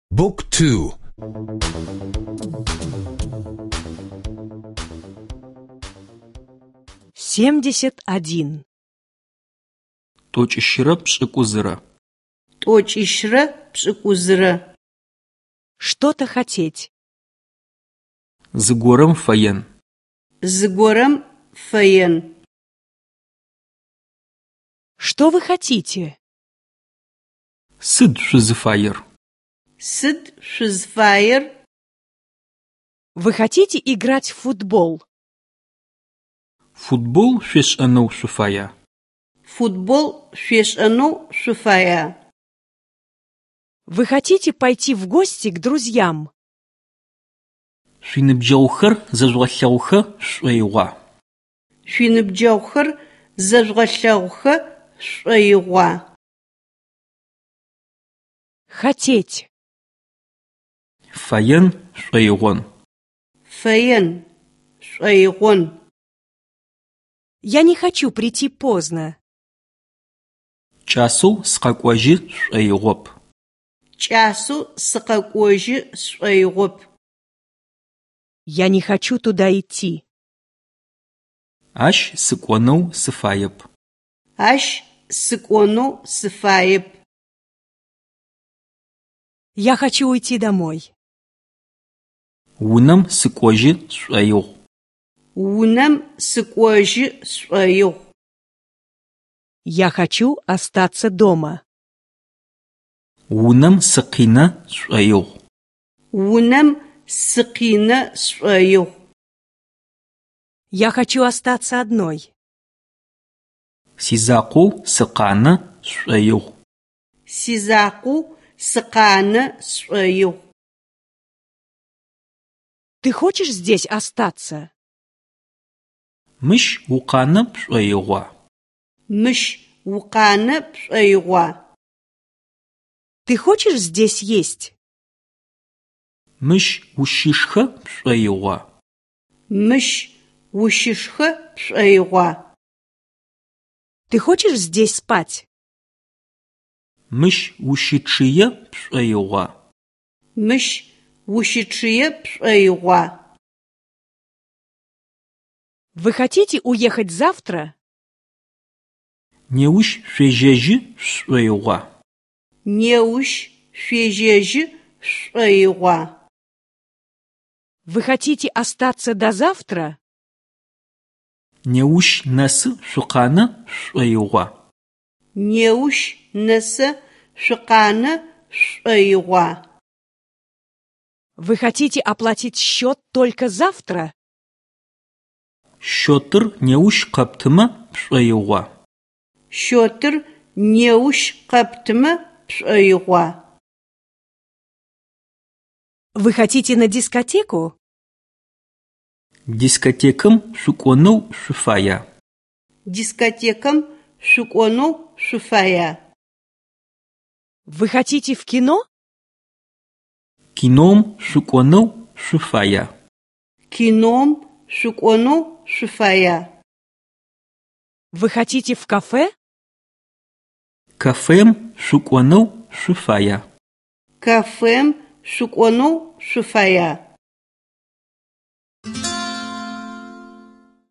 بوك تو. 71. Тӏокӏищырэ пшӏыкӏузырэ. Тӏокӏищырэ пшӏыкӏузырэ. Что-то хотеть. Зыгорэм фэен. Зыгорэм фэен. Что вы хотите? Сыд шъузыфаер? Сыд шъузыфаер? Вы хотите играть в футбол? Футбол шъуешӏэнэу шъуфая? Футбол шъуешӏэнэу шъуфая? Вы хотите пойти в гости к друзьям? Шъуиныбджэгъухэр зэжъугъэлъэгъухэ шӏоигъуа? Шъуиныбджэгъухэр зэжъугъэлъэгъухэ шӏоигъуа? Хотеть. Фэен шӏоигъон. Фэен шӏоигъон. Я не хочу прийти поздно. Кӏасэу сыкъэкӏожьы шӏоигъоп. Кӏасэу сыкъэкӏожьы шӏоигъоп. Я не хочу туда идти. Ащ сыкӏонэу сыфаеп. Ащ сыкӏонэу сыфаеп. Я хочу уйти домой. Унэм сыкӏожьы шӏоигъу. Унэм сыкӏожьы шӏоигъу. Я хочу остаться дома. Унэм сыкъинэ шӏоигъу. Унэм сыкъинэ шӏоигъу. Я хочу остаться одной. Сизакъоу сыкъанэ шӏоигъу. Сизакъоу сыкъанэ шӏоигъу. Ты хочешь здесь остаться? Мыщ укъанэ пшӏоигъуа? Мыщ укъанэ пшӏоигъуа? Ты хочешь здесь есть? Мыщ ущышхэ пшӏоигъуа? Мыщ ущышхэ пшӏоигъуа? Ты хочешь здесь спать? Мыщ ущычъые пшӏоигъуа? Мыщ ущычъые пшӏоигъуа? Вы хотите уехать завтра? Неущ шъуежьэжьы шӏоигъуа? Неущ шъуежьэжьы шӏоигъуа? Вы хотите остаться до завтра? Неущ нэсы шъукъанэ шӏоигъуа? Неущ нэсэ шъукъанэ шӏоигъуа? Вы хотите оплатить счет только завтра? Счётыр неущ къэптымэ пшӏоигъуа? Счётыр неущ къэптымэ пшӏоигъуа? Вы хотите на дискотеку? Дискотекэм шъукӏонэу шъуфая? Дискотекэм шъукӏонэу шъуфая? Вы хотите в кино? Кином шъукӏонэу шъуфая? Кином шъукӏонэу шъуфая? Вы хотите в кафе? Кафем шъукӏонэу шъуфая? Кафем шъукӏонэу шъуфая?